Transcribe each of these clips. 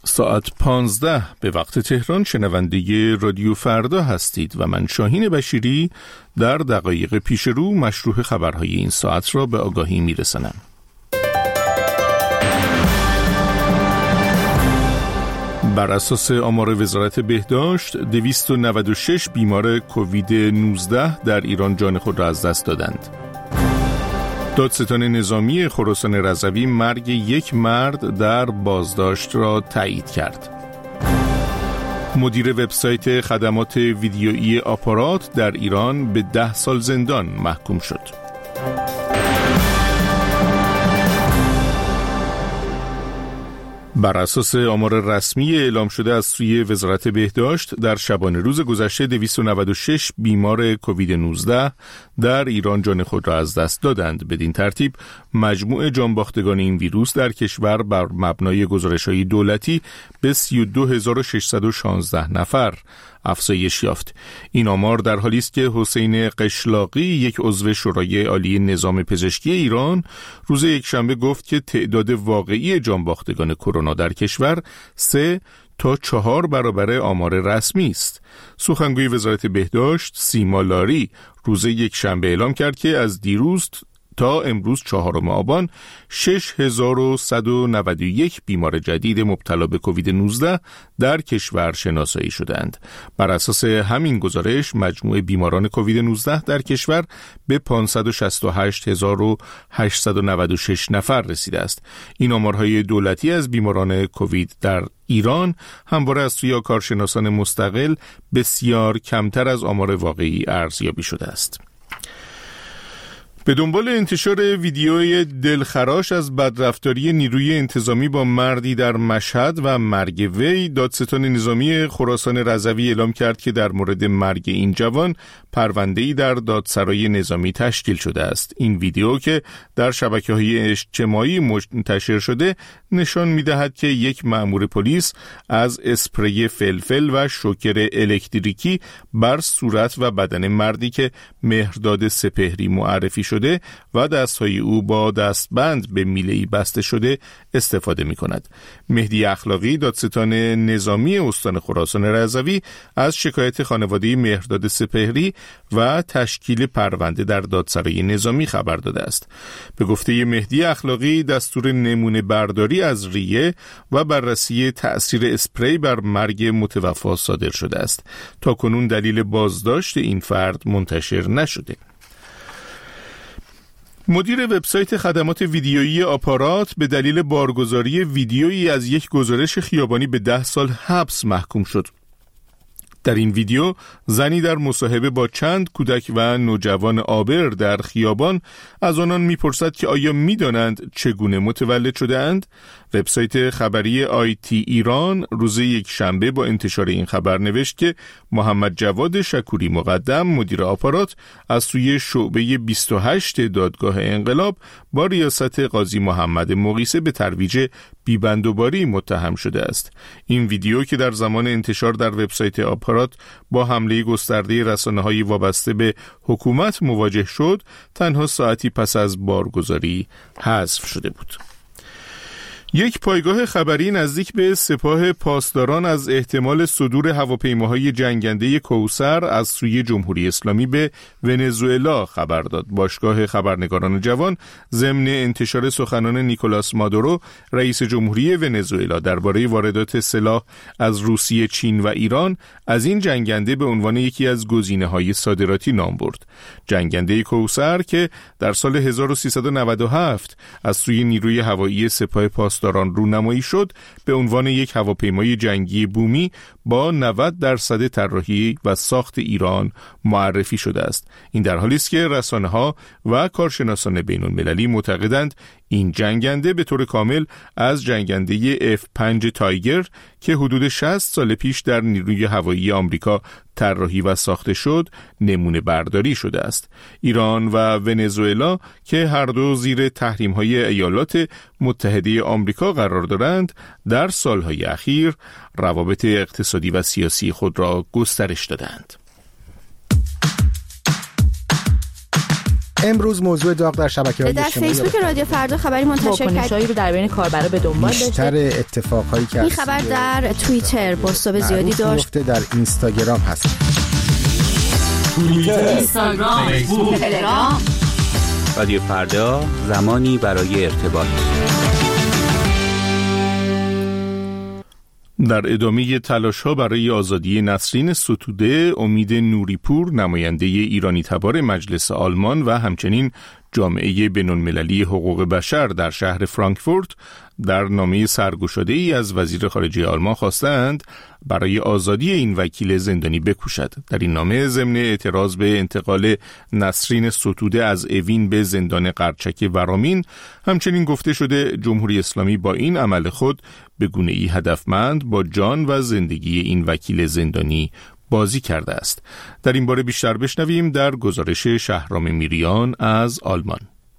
ساعت 15 به وقت تهران شنونده رادیو فردا هستید و من شاهین بشیری در دقایق پیش رو مشروح خبرهای این ساعت را به آگاهی میرسانم. بر اساس آمار وزارت بهداشت 296 بیمار کووید 19 در ایران جان خود را از دست دادند. دادستان نظامی خراسان رضوی مرگ یک مرد در بازداشت را تایید کرد. مدیر وبسایت خدمات ویدیویی آپارات در ایران به 10 سال زندان محکوم شد. بر اساس آمار رسمی اعلام شده از سوی وزارت بهداشت در شبانه روز گذشته 296 بیمار کووید 19 در ایران جان خود را از دست دادند. بدین ترتیب مجموع جانباختگان این ویروس در کشور بر مبنای گزارش‌های دولتی به 32616 نفر افزایش یافت. این آمار در حالی است که حسین قشلاقی، یک عضو شورای عالی نظام پزشکی ایران، روز یکشنبه گفت که تعداد واقعی جانباختگان کرونا در کشور 3 تا 4 برابر آمار رسمی است. سخنگوی وزارت بهداشت سیما لاری روز یکشنبه اعلام کرد که از دیروز تا امروز 4 آبان 6191 بیمار جدید مبتلا به کووید 19 در کشور شناسایی شدند. بر اساس همین گزارش مجموع بیماران کووید 19 در کشور به 568896 نفر رسیده است. این آمارهای دولتی از بیماران کووید در ایران همواره از سوی کارشناسان مستقل بسیار کمتر از آمار واقعی ارزیابی شده است. به دنبال انتشار ویدیوی دلخراش از بدرفتاری نیروی انتظامی با مردی در مشهد و مرگ وی، دادستان نظامی خراسان رضوی اعلام کرد که در مورد مرگ این جوان پرونده‌ای در دادسرای نظامی تشکیل شده است. این ویدیو که در شبکه‌های اجتماعی منتشر شده نشان می‌دهد که یک مأمور پلیس از اسپری فلفل و شوکر الکتریکی بر صورت و بدن مردی که مهرداد سپهری معرفی شده و دستهای او با دستبند به میله‌ای بسته شده استفاده می‌کند. مهدی اخلاقی، دادستان نظامی استان خراسان رضوی، از شکایت خانواده مهرداد سپهری و تشکیل پرونده در دادسرای نظامی خبر داده است. به گفته مهدی اخلاقی، دستور نمونه برداری از ریه و بررسی تأثیر اسپری بر مرگ متوفی صادر شده است. تاکنون دلیل بازداشت این فرد منتشر نشده. مدیر وبسایت خدمات ویدیویی آپارات به دلیل بارگذاری ویدیویی از یک گزارش خیابانی به 10 سال حبس محکوم شد. در این ویدیو زنی در مصاحبه با چند کودک و نوجوان عابر در خیابان از آنان میپرسد که آیا میدانند چگونه متولد شده اند؟ وبسایت خبری آیتی ایران روز یکشنبه با انتشار این خبر نوشت که محمد جواد شکوری مقدم، مدیر آپارات، از سوی شعبه 28 دادگاه انقلاب با ریاست قاضی محمد مقیسه به ترویج بیبندوباری متهم شده است. این ویدیو که در زمان انتشار در وبسایت آپارات با حمله گسترده رسانه‌های وابسته به حکومت مواجه شد، تنها ساعتی پس از بارگذاری حذف شده بود. یک پایگاه خبری نزدیک به سپاه پاسداران از احتمال صدور هواپیماهای جنگنده کوثر از سوی جمهوری اسلامی به ونزوئلا خبر داد. باشگاه خبرنگاران جوان ضمن انتشار سخنان نیکولاس مادورو، رئیس جمهوری ونزوئلا، درباره واردات سلاح از روسیه، چین و ایران، از این جنگنده به عنوان یکی از گزینه‌های صادراتی نام برد. جنگنده کوثر که در سال 1397 از سوی نیروی هوایی سپاه پاسداران رونمایی شد، به عنوان یک هواپیمای جنگی بومی با 90% طراحی و ساخت ایران معرفی شده است. این در حالی است که رسانه‌ها و کارشناسان بین‌المللی معتقدند این جنگنده به طور کامل از جنگنده F5 تایگر که حدود 60 سال پیش در نیروی هوایی آمریکا طراحی و ساخته شد، نمونه برداری شده است. ایران و ونزوئلا که هر دو زیر تحریم‌های ایالات متحده آمریکا قرار دارند، در سالهای اخیر روابط اقتصادی و سیاسی خود را گسترش دادند. امروز موضوع داغ در شبکه‌های اجتماعی در فیسبوک رادیو فردا خبری منتشر کنشایی رو در بین کاربرا به دنبال داشته. بیشتر اتفاقایی که این خبر در توییتر بازتاب زیادی داشت. در اینستاگرام هست. توییتر، اینستاگرام، فیسبوک، تلگرام. رادیو فردا، زمانی برای ارتباط. در ادامه تلاش‌ها برای آزادی نسرین ستوده، امید نوریپور، نماینده ایرانی تبار مجلس آلمان و همچنین جامعه بین‌المللی حقوق بشر در شهر فرانکفورت در نامه سرگشاده‌ای از وزیر خارجه آلمان خواستند برای آزادی این وکیل زندانی بکوشد. در این نامه ضمن اعتراض به انتقال نسرین ستوده از اوین به زندان قرچک ورامین همچنین گفته شده جمهوری اسلامی با این عمل خود به گونه‌ای هدفمند با جان و زندگی این وکیل زندانی بازی کرده است. در این باره بیشتر بشنویم در گزارش شهرام میریان از آلمان.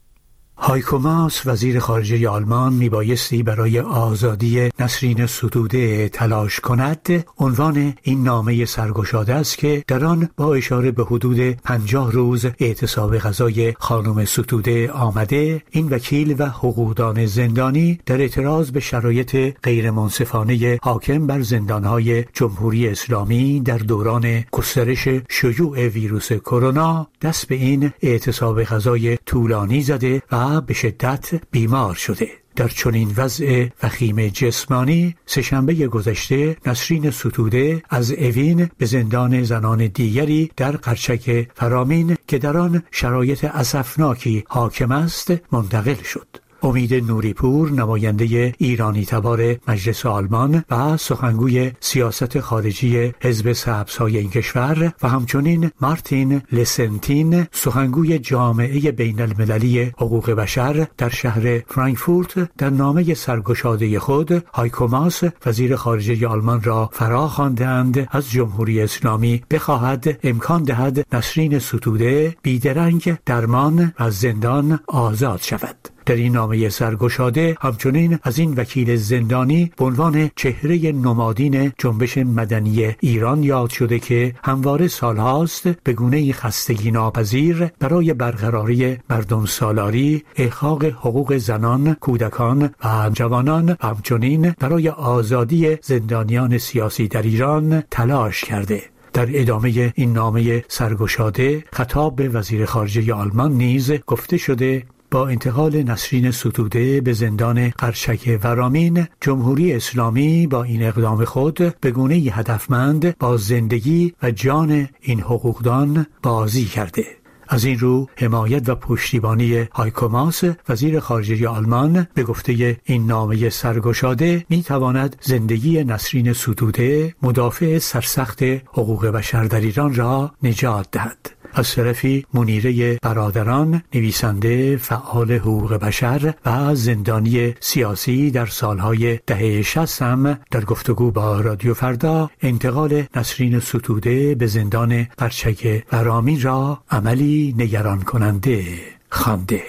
هایکو ماس وزیر خارجه آلمان میبایستی برای آزادی نسرین ستوده تلاش کند. عنوان این نامه سرگشاده است که در آن با اشاره به حدود 50 روز اعتصاب غذای خانم ستوده آمده، این وکیل و حقوقدان زندانی در اعتراض به شرایط غیر منصفانه حاکم بر زندانهای جمهوری اسلامی در دوران گسترش شیوع ویروس کرونا دست به این اعتصاب غذای طولانی زده و به شدت بیمار شده. در چنین وضع وخیم جسمانی سه‌شنبه گذشته نسرین ستوده از اوین به زندان زنان دیگری در قرچک ورامین که در آن شرایط اسفناکی حاکم است منتقل شد. امید نوریپور، نماینده ایرانی تبار مجلس آلمان و سخنگوی سیاست خارجی حزب سبزهای این کشور و همچنین مارتین لسنتین، سخنگوی جامعه بین المللی حقوق بشر در شهر فرانکفورت، در نامه سرگشاده خود هایکو ماس وزیر خارجه آلمان را فرا خواندند از جمهوری اسلامی بخواهد امکان دهد نسرین ستوده بیدرنگ درمان و زندان آزاد شود. در این نامه سرگشاده همچنین از این وکیل زندانی به عنوان چهره نمادین جنبش مدنی ایران یاد شده که همواره سالهاست به گونه‌ای خستگی ناپذیر برای برقراری مردم سالاری، احقاق حقوق زنان، کودکان و جوانان و همچنین برای آزادی زندانیان سیاسی در ایران تلاش کرده. در ادامه این نامه سرگشاده خطاب به وزیر خارجه آلمان نیز گفته شده با انتقال نسرین ستوده به زندان قرچک ورامین، جمهوری اسلامی با این اقدام خود به گونه‌ای هدفمند با زندگی و جان این حقوقدان بازی کرده. از این رو حمایت و پشتیبانی هایکو ماس وزیر خارجه آلمان به گفته این نامه سرگشاده میتواند زندگی نسرین ستوده، مدافع سرسخت حقوق بشر در ایران را نجات دهد. از طرفی منیره برادران، نویسنده فعال حقوق بشر و زندانی سیاسی در سالهای دهه 60 هم در گفتگو با رادیو فردا انتقال نسرین ستوده به زندان قرچک ورامین را عملی نگران کننده خوانده.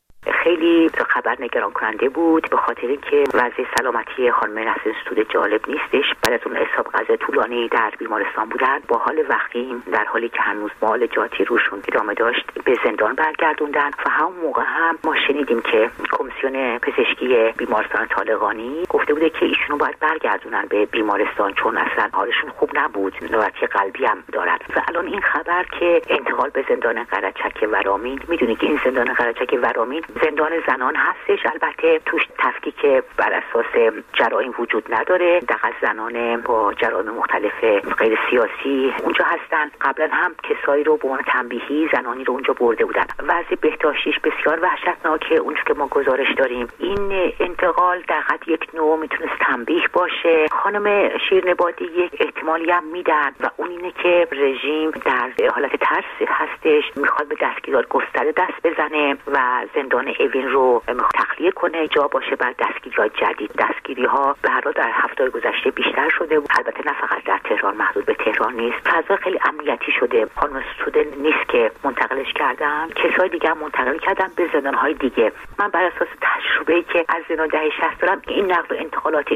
خیلی خبر نگران کننده بود، به خاطر اینکه وضع سلامتی خانم نسرین ستوده جالب نیستش. بعد از اون اعتصاب غذا طولانی در بیمارستان بودن، با حال وخیم در حالی که هنوز معالجاتی روشون ادامه داشت به زندان برگردوندن و همون موقع هم ما شنیدیم که کمیسیون پزشکی بیمارستان طالقانی گفته بوده که ایشونو باید برگردونن به بیمارستان چون اصلا حالشون خوب نبود، نوبتی قلبی هم دارن. و الان این خبر که انتقال به زندان قرچک ورامین، میدونی که این زندان قرچک ورامین زندان زنان هستش، البته توش تفکیک بر اساس جرایم وجود نداره. دقیقاً زنان با جرایم مختلف غیر سیاسی اونجا هستن. قبلا هم کسایی رو به عنوان تنبیهی زنانی رو اونجا برده بودن. وضع بهداشتیش بسیار وحشتناکه. اونجا که ما گزارش داریم این انتقال دقیقاً یک نوع میتونست تنبیه باشه. خانم شیرین بادی یک احتمالی هم میدن و اون اینه که رژیم در حالت ترس هستش، میخواد به دستگیرات گسترده دست بزنه و زندان اوین رو تخلیه کنه، جا باشه بر دستگیری‌های جدید. دستگیری‌ها به هر حال در هفته‌های گذشته بیشتر شده بود، البته نه فقط در تهران، محدود به تهران نیست. فضا خیلی امنیتی شده. خانم ستوده نیست که منتقلش کردن، کسای دیگه هم منتقل کردن به زندان‌های دیگه. من بر اساس تجربه‌ای که از زندان دهه 60 دارم، این نقل و انتقالات اینطوری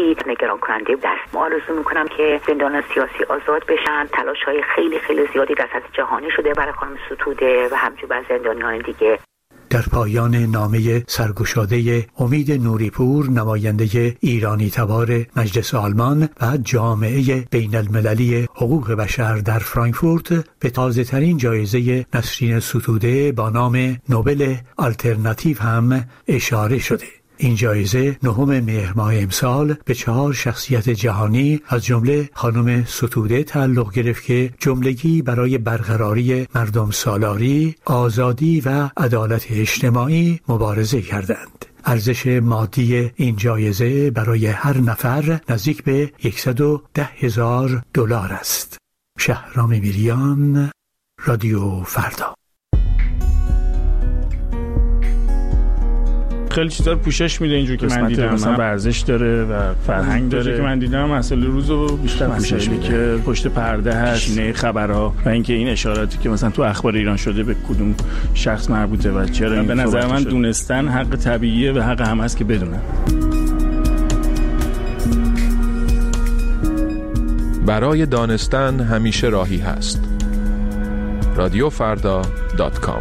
خیلی نگران کننده است. ما آرزو میکنم که زندانیان سیاسی آزاد بشن. تلاش‌های خیلی خیلی زیادی در سطح جهانی شده برای خانم ستوده و همچنین برای زندانیان دیگه. در پایان نامه سرگشاده امید نوریپور، نماینده ایرانی تبار مجلس آلمان و جامعه بین المللی حقوق بشر در فرانکفورت، به تازه ترین جایزه نسرین ستوده با نام نوبل آلترناتیو هم اشاره شده. این جایزه 9 مهر ماه امسال به 4 شخصیت جهانی از جمله خانم ستوده تعلق گرفت که جملگی برای برقراری مردم سالاری، آزادی و عدالت اجتماعی مبارزه کردند. ارزش مادی این جایزه برای هر نفر نزدیک به $110,000 است. شهرام میریان، رادیو فردا. خیلی چیزا رو پوشش میده اینجور که من دیدم، مثلا ورزش داره و فرهنگ داره که من دیدم، مسئله روزو بیشتر پوشش میده که پشت پرده هست، نه خبرها و اینکه این اشاراتی که مثلا تو اخبار ایران شده به کدوم شخص مربوطه و چرا. به نظر من دونستن حق طبیعیه و حق هم هست که بدونن. برای دانستن همیشه راهی هست. radiofarda.com.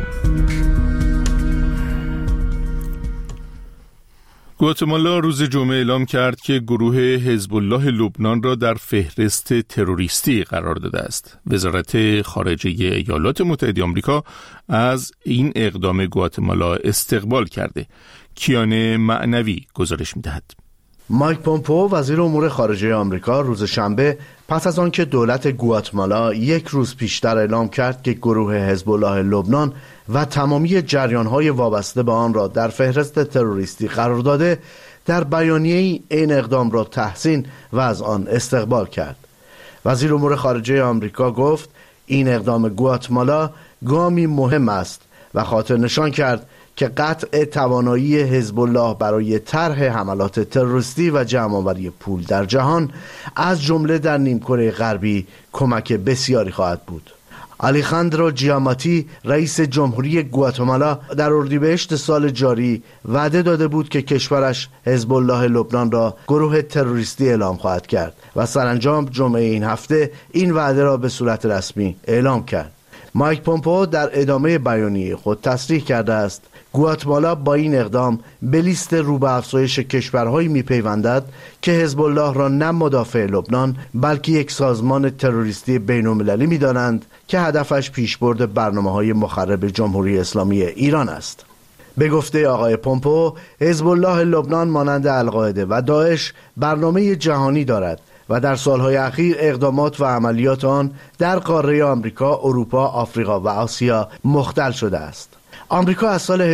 گواتمالا روز جمعه اعلام کرد که گروه حزب الله لبنان را در فهرست تروریستی قرار داده است. وزارت خارجه ایالات متحده آمریکا از این اقدام گواتمالا استقبال کرده. کیان معنوی گزارش می‌دهد. مایک پومپئو وزیر امور خارجه آمریکا روز شنبه پس از آنکه دولت گواتمالا یک روز پیشتر اعلام کرد که گروه حزب الله لبنان و تمامی جریان‌های وابسته به آن را در فهرست تروریستی قرار داده، در بیانیه‌ای این اقدام را تحسین و از آن استقبال کرد. وزیر امور خارجه آمریکا گفت این اقدام گواتمالا گامی مهم است و خاطر نشان کرد که قطع توانایی حزب الله برای طرح حملات تروریستی و جمع‌آوری پول در جهان از جمله در نیمکره غربی کمک بسیاری خواهد بود. آلیخاندرو جیاماتی رئیس جمهوری گواتمالا در اردیبهشت سال جاری وعده داده بود که کشورش حزب الله لبنان را گروه تروریستی اعلام خواهد کرد و سرانجام جمعه این هفته این وعده را به صورت رسمی اعلام کرد. مایک پومپئو در ادامه بیانیه خود تصریح کرده است گواتمالا با این اقدام به لیست رو به افزایش کشورهایی میپیوندد که حزب الله را نه مدافع لبنان بلکه یک سازمان تروریستی بین‌المللی می‌دانند که هدفش پیشبرد برنامه‌های مخرب جمهوری اسلامی ایران است. به گفته آقای پومپئو، حزب الله لبنان مانند القاعده و داعش برنامه جهانی دارد و در سالهای اخیر اقدامات و عملیات آن در قاره آمریکا، اروپا، آفریقا و آسیا مختل شده است. آمریکا از سال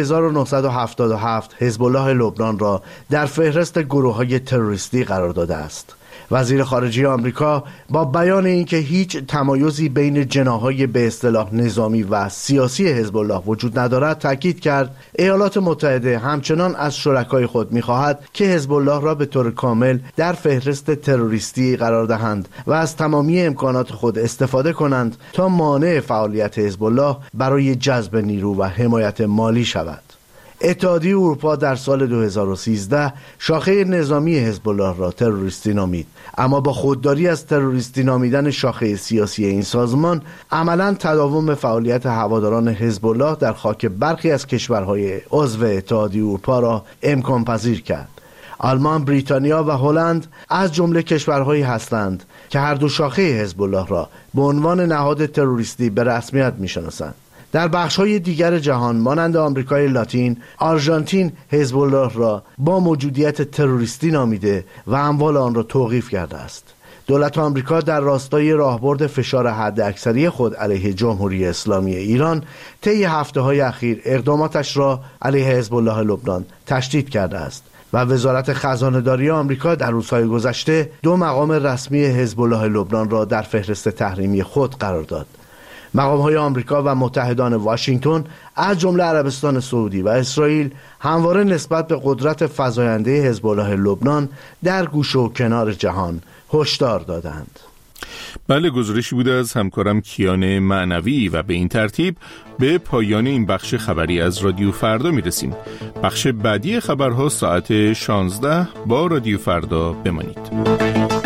1977 حزب الله لبنان را در فهرست گروه‌های تروریستی قرار داده است. وزیر خارجه آمریکا با بیان اینکه هیچ تمایزی بین جناح‌های به اصطلاح نظامی و سیاسی حزب الله وجود ندارد تاکید کرد ایالات متحده همچنان از شرکای خود می‌خواهد که حزب الله را به طور کامل در فهرست تروریستی قرار دهند و از تمامی امکانات خود استفاده کنند تا مانع فعالیت حزب الله برای جذب نیرو و حمایت مالی شود. اتحادیه اروپا در سال 2013 شاخه نظامی حزب الله را تروریستی نامید، اما با خودداری از تروریستی نامیدن شاخه سیاسی این سازمان عملاً تداوم فعالیت هواداران حزب الله در خاک برخی از کشورهای عضو اتحادیه اروپا را امکان پذیر کرد. آلمان، بریتانیا و هلند از جمله کشورهایی هستند که هر دو شاخه حزب الله را به عنوان نهاد تروریستی به رسمیت می‌شناسند. در بخش‌های دیگر جهان مانند آمریکای لاتین، آرژانتین حزب الله را با موجودیت تروریستی نامیده و اموال آن را توقیف کرده است. دولت آمریکا در راستای راهبرد فشار حداکثری خود علیه جمهوری اسلامی ایران طی هفته‌های اخیر اقداماتش را علیه حزب الله لبنان تشدید کرده است و وزارت خزانه‌داری آمریکا در روزهای گذشته 2 مقام رسمی حزب الله لبنان را در فهرست تحریمی خود قرار داد. مقام‌های آمریکا و متحدان واشنگتن از جمله عربستان سعودی و اسرائیل همواره نسبت به قدرت فزاینده حزب الله لبنان در گوشه و کنار جهان هشدار دادند. بله، گزارشی بوده از همکارم کیان معنوی و به این ترتیب به پایان این بخش خبری از رادیو فردا میرسیم. بخش بعدی خبرها ساعت 16 با رادیو فردا بمانید.